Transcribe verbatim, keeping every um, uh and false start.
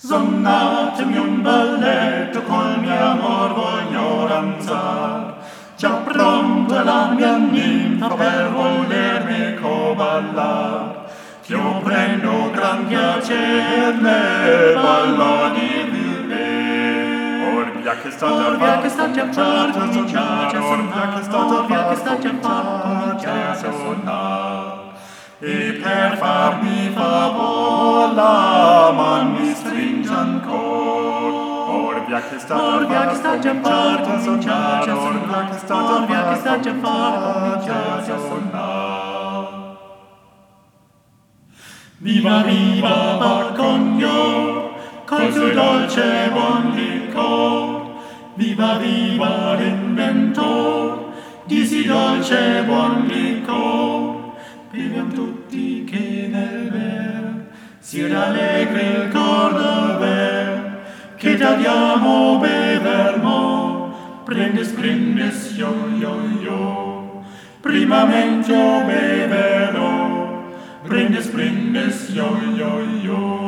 Sonate un balletto col mio amor voglio danzar. Già pronto è la mia ninfa per volermi coballar. Io prendo gran piacere nel ballo di viver. Or via che sta già Or via che sta già fatto fatto, cominciare a cominciare a suonare. suonare. Or via che sta già Or via che sta già fatto fatto, cominciare a cominciare a suonare. E per farmi favor la man mi stringe ancor. Or via che sta Or via che sta già fatto fatto, cominciare a cominciare a suonare. Or via che sta suonare. Or via che già sta già fatto fatto, cominciare a cominciare a suonare. Viva viva Baccognò, col suo dolce buon licor. Viva viva l'inventor di sì dolce buon licor. Beviam tutti che nel ver sia allegri il cor d'aver, che t'adiamo bevermo. Prendes, prendes, io, io, io, primamente io beverò. Prendes, prendes, io, io, io.